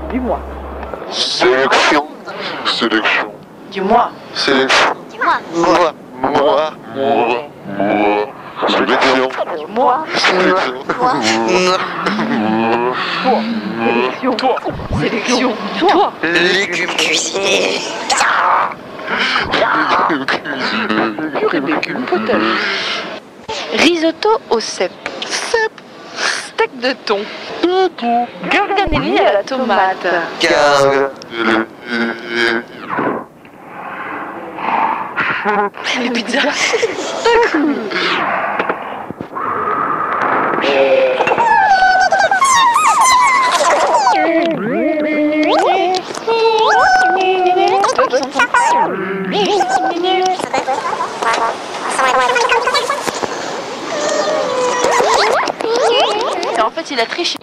Dis-moi. Sélection. Sélection. Dis-moi. Sélection. Moi. Moi. Sélection. Dis-moi. Sélection. Sélection. Toi. Sélection. Toi. Légumes cuisinés. Légumes potager. Risotto au cèpe. Steak de thon. Garganelli à la tomate. Gargue. Les pizzas. En fait, il a triché.